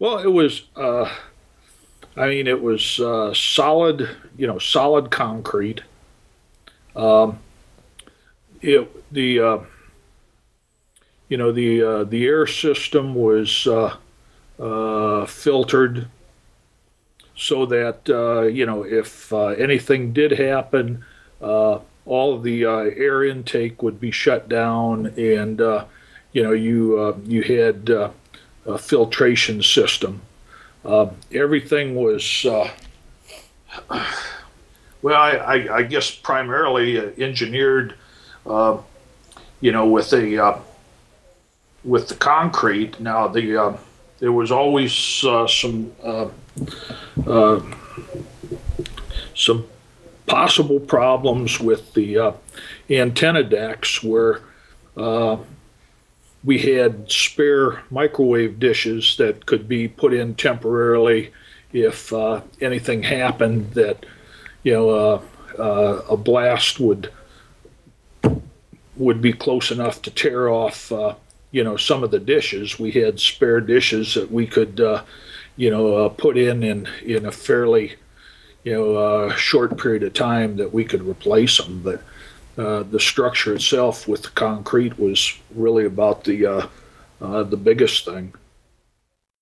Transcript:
Well, it was. It was solid. Solid concrete. Um, it the the air system was filtered so that if anything did happen, all of the air intake would be shut down, and you had a filtration system. Everything was I guess primarily engineered, uh, with the concrete. Now there was always uh, some possible problems with the antenna decks where uh, we had spare microwave dishes that could be put in temporarily if anything happened that a blast would be close enough to tear off some of the dishes. We had spare dishes that we could put in a fairly short period of time that we could replace them. But the structure itself with the concrete was really about the biggest thing.